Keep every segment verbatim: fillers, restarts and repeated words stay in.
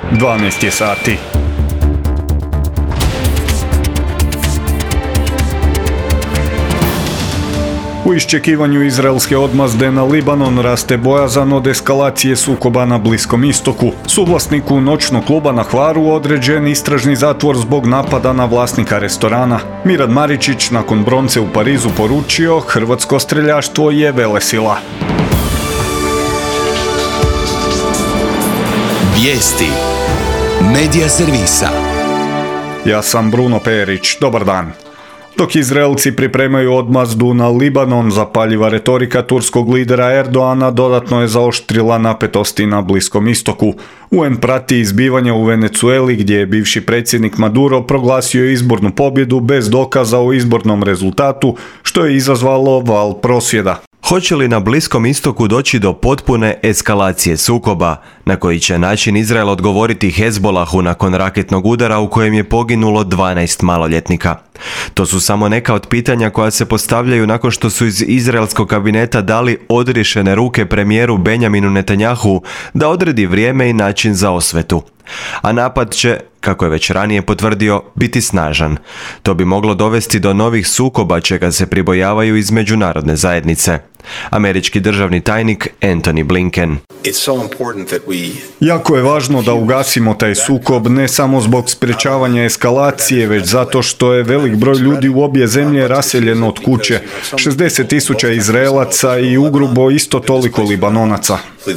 dvanaest je sati. U iščekivanju izraelske odmazde na Libanon raste bojazan od eskalacije sukoba na Bliskom istoku. Suvlasniku noćnog kluba na Hvaru određen istražni zatvor zbog napada na vlasnika restorana. Mirad Maričić nakon bronce u Parizu poručio: hrvatsko streljaštvo je velesila. Vijesti Medija servisa. Ja sam Bruno Perić. Dobar dan. Dok Izraelci pripremaju odmazdu na Libanon, zapaljiva retorika turskog lidera Erdoana dodatno je zaoštrila napetosti na Bliskom istoku. U en prati izbivanja u Venezueli gdje je bivši predsjednik Maduro proglasio izbornu pobjedu bez dokaza o izbornom rezultatu, što je izazvalo val prosvjeda. Hoće li na Bliskom istoku doći do potpune eskalacije sukoba, na koji će način Izrael odgovoriti Hezbolahu nakon raketnog udara u kojem je poginulo dvanaest maloljetnika? To su samo neka od pitanja koja se postavljaju nakon što su iz izraelskog kabineta dali odriješene ruke premijeru Benjaminu Netanjahu da odredi vrijeme i način za osvetu. A napad će, kako je već ranije potvrdio, biti snažan. To bi moglo dovesti do novih sukoba čega se pribojavaju iz međunarodne zajednice. Američki državni tajnik Antony Blinken. Jako je važno da ugasimo taj sukob ne samo zbog sprječavanja eskalacije, već zato što je velik broj ljudi u obje zemlje raseljen od kuće. šezdeset tisuća Izraelaca i ugrubo isto toliko Libanonaca.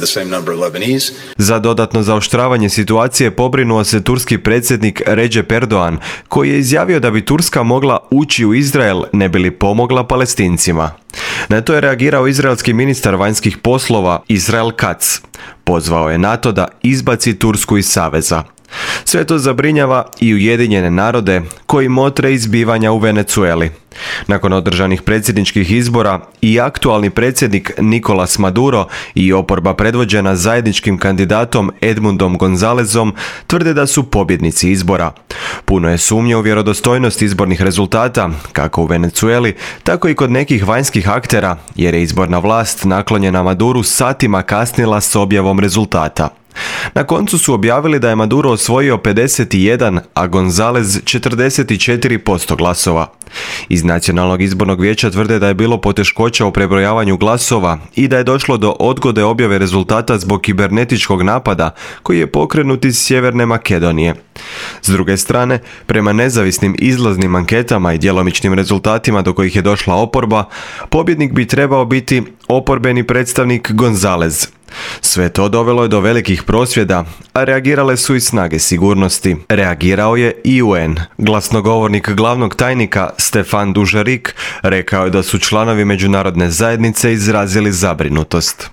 Za dodatno zaoštravanje situacije pobrinuo se turski predsjednik Recep Erdogan, koji je izjavio da bi Turska mogla ući u Izrael ne bi li pomogla Palestincima. Na to je reagirao izraelski ministar vanjskih poslova Israel Katz. Pozvao je NATO da izbaci Tursku iz saveza. Sve to zabrinjava i Ujedinjene narode koji motre izbivanja u Venezueli. Nakon održanih predsjedničkih izbora i aktualni predsjednik Nicolas Maduro i oporba predvođena zajedničkim kandidatom Edmundom Gonzalezom tvrde da su pobjednici izbora. Puno je sumnje u vjerodostojnost izbornih rezultata, kako u Venezueli, tako i kod nekih vanjskih aktera, jer je izborna vlast naklonjena Maduru satima kasnila s objavom rezultata. Na koncu su objavili da je Maduro osvojio pedeset jedan, a Gonzalez četrdeset četiri posto glasova. Iz Nacionalnog izbornog vijeća tvrde da je bilo poteškoća u prebrojavanju glasova i da je došlo do odgode objave rezultata zbog kibernetičkog napada koji je pokrenut iz Sjeverne Makedonije. S druge strane, prema nezavisnim izlaznim anketama i djelomičnim rezultatima do kojih je došla oporba, pobjednik bi trebao biti oporbeni predstavnik Gonzalez. Sve to dovelo je do velikih prosvjeda, a reagirale su i snage sigurnosti. Reagirao je i U N. Glasnogovornik glavnog tajnika Stefan Dujarric rekao je da su članovi međunarodne zajednice izrazili zabrinutost.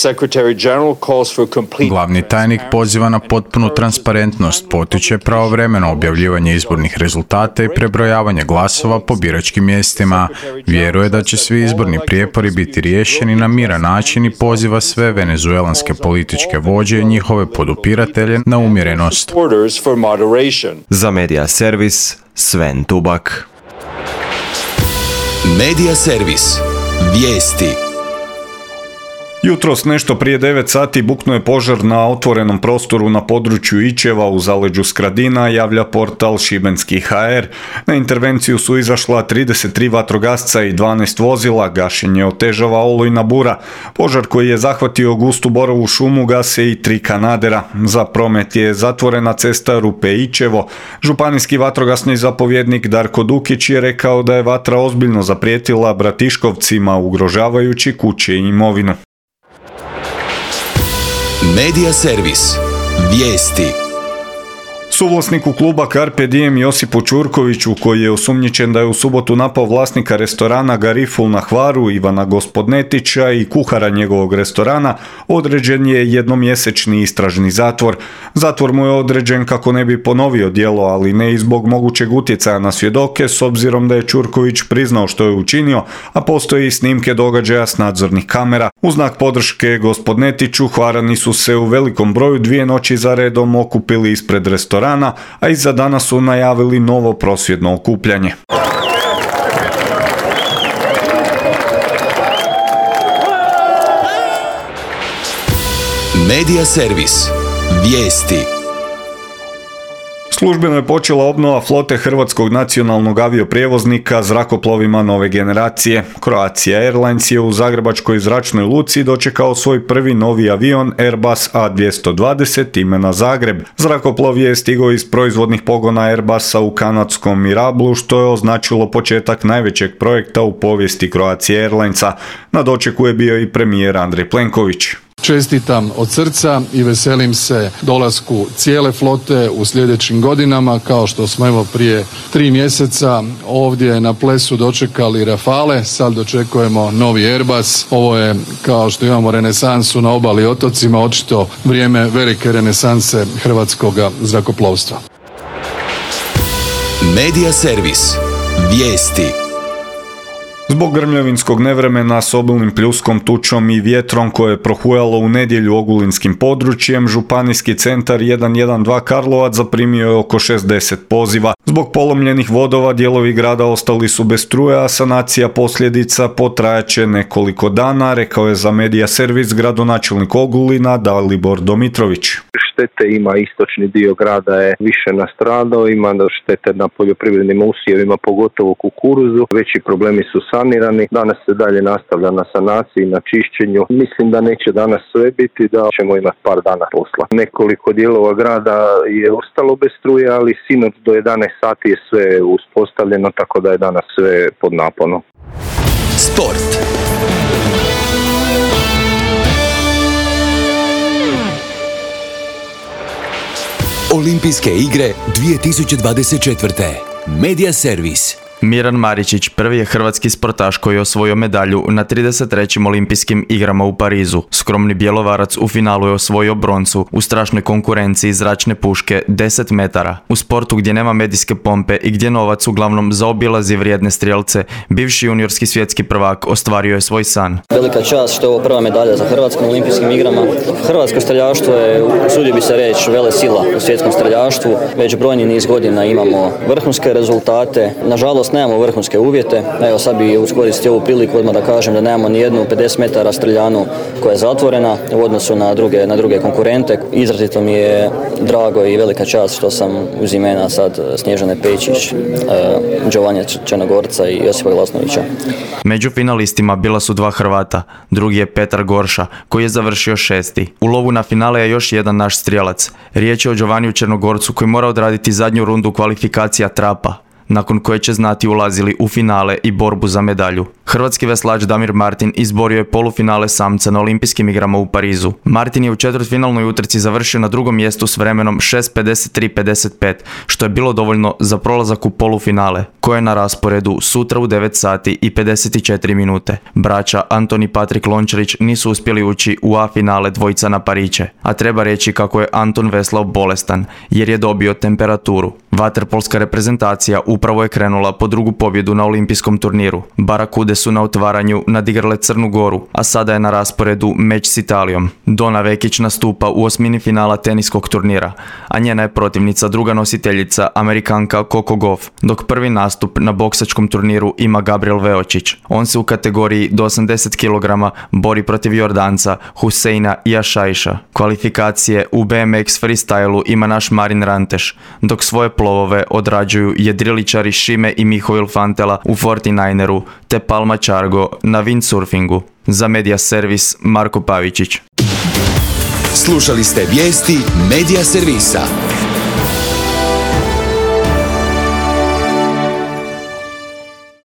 Glavni tajnik poziva na potpunu transparentnost, potiče pravovremeno objavljivanje izbornih rezultata i prebrojavanje glasova po biračkim mjestima. Vjeruje da će svi izborni prijepori biti riješeni na miran način i poziva sve venezuelanske političke vođe i njihove podupiratelje na umjerenost. Za Medija servis, Sven Tubak. Medija servis. Vijesti. Jutros nešto prije devet sati buknuo je požar na otvorenom prostoru na području Ičeva u zaleđu Skradina, javlja portal Šibenski ha er. Na intervenciju su izašla trideset tri vatrogasca i dvanaest vozila, gašenje otežava olujna bura. Požar koji je zahvatio gustu borovu šumu gase i tri kanadera. Za promet je zatvorena cesta Rupe-Ičevo. Županijski vatrogasni zapovjednik Darko Dukić je rekao da je vatra ozbiljno zaprijetila Bratiškovcima, ugrožavajući kuće i imovinu. Medija servis. Vijesti. Suvlasniku kluba Carpe Diem Josipu Ćurkoviću, koji je osumnjičen da je u subotu napao vlasnika restorana Gariful na Hvaru Ivana Gospodnetića i kuhara njegovog restorana, određen je jednomjesečni istražni zatvor. Zatvor mu je određen kako ne bi ponovio djelo, ali ne i zbog mogućeg utjecaja na svjedoke, s obzirom da je Ćurković priznao što je učinio, a postoji i snimke događaja s nadzornih kamera. U znak podrške Gospodnetiću, Hvarani su se u velikom broju dvije noći za redom okupili ispred restorana, a iza dana su najavili novo prosvjedno okupljanje. Medija servis. Vijesti. Službeno je počela obnova flote hrvatskog nacionalnog avioprijevoznika zrakoplovima nove generacije. Croatia Airlines je u zagrebačkoj zračnoj luci dočekao svoj prvi novi avion Airbus A dvjesto dvadeset imena Zagreb. Zrakoplov je stigao iz proizvodnih pogona Airbusa u kanadskom Mirablu, što je označilo početak najvećeg projekta u povijesti Croatia Airlinesa. Na dočeku je bio i premijer Andrej Plenković. Čestitam od srca i veselim se dolasku cijele flote u sljedećim godinama, kao što smo evo prije tri mjeseca ovdje na Plesu dočekali Rafale, sad dočekujemo novi Airbus. Ovo je, kao što imamo renesansu na obali i otocima, očito vrijeme velike renesanse hrvatskog zrakoplovstva. Medija servis. Vijesti. Zbog grmljavinskog nevremena s obilnim pljuskom, tučom i vjetrom koje je prohujalo u nedjelju ogulinskim područjem, županijski centar jedan jedan dva Karlovac zaprimio je oko šezdeset poziva. Zbog polomljenih vodova dijelovi grada ostali su bez struje, a sanacija posljedica potrajaće nekoliko dana, rekao je za Medija servis gradonačelnik Ogulina Dalibor Domitrović. Štete ima istočni dio grada je više nastradao, ima štete na poljoprivrednim usjevima, pogotovo kukuruzu. Veći problemi su sanirani. Danas se dalje nastavlja na sanaciji, na čišćenju. Mislim da neće danas sve biti, da ćemo imati par dana posla. Nekoliko dijelova grada je ostalo bez struje, ali sinoć do jedanaest sati je sve uspostavljeno, tako da je danas sve pod naponom. Sport. Olimpijske igre dvije tisuće dvadeset četvrte. Medija servis. Miran Maričić prvi je hrvatski sportaš koji je osvojio medalju na trideset trećim olimpijskim igrama u Parizu. Skromni bjelovarac u finalu je osvojio broncu u strašnoj konkurenciji zračne puške deset metara. U sportu gdje nema medijske pompe i gdje novac uglavnom zaobilazi vrijedne strijelce, bivši juniorski svjetski prvak ostvario je svoj san. Velika čast što je ovo prva medalja za Hrvatsku na olimpijskim igrama. Hrvatsko streljaštvo je, usudio bi se reći, vele sila u svjetskom streljaštvu. Već brojni niz godina imamo vrhunske rezultate. Nažalost, nemamo vrhunske uvjete. Evo sad bi iskoristio ovu priliku odmah da kažem da nemamo ni jednu pedeset metara streljanu koja je zatvorena u odnosu na druge, na druge konkurente. Izrazito mi je drago i velika čast što sam uz imena sad Snježane Pečić, uh, Giovanja Črnogorca i Josipa Glasnovića. Među finalistima bila su dva Hrvata, drugi je Petar Gorša koji je završio šesti. U lovu na finale je još jedan naš strijelac. Riječ je o Giovaniju Črnogorcu koji mora odraditi zadnju rundu kvalifikacija trapa, nakon koje će znati ulazili u finale i borbu za medalju. Hrvatski veslač Damir Martin izborio je polufinale samca na olimpijskim igrama u Parizu. Martin je u četvrtfinalnoj utrci završio na drugom mjestu s vremenom šest pedeset tri pedeset pet, što je bilo dovoljno za prolazak u polufinale, koje je na rasporedu sutra u devet sati i pedeset četiri minute. Braća Anton i Patrik Lončarić nisu uspjeli ući u A finale dvojica na pariće, a treba reći kako je Anton veslao bolestan jer je dobio temperaturu. Vaterpolska reprezentacija upravo je krenula po drugu pobjedu na olimpijskom turniru. Barakude su na otvaranju nadigrale Crnu Goru, a sada je na rasporedu meč s Italijom. Dona Vekić nastupa u osmini finala teniskog turnira, a njena je protivnica druga nositeljica, Amerikanka Coco Gauff, dok prvi nastup na boksačkom turniru ima Gabriel Veočić. On se u kategoriji do osamdeset kilograma bori protiv Jordanca Huseina Iašaiša. Kvalifikacije u B M X freestylu ima naš Marin Ranteš, dok svoje plovove odrađuju jedriličari Šime i Mihovil Fantela u forty-nineru te Palma Čargo na windsurfingu. Za Medija servis Marko Pavičić. Slušali ste vijesti Medija servisa.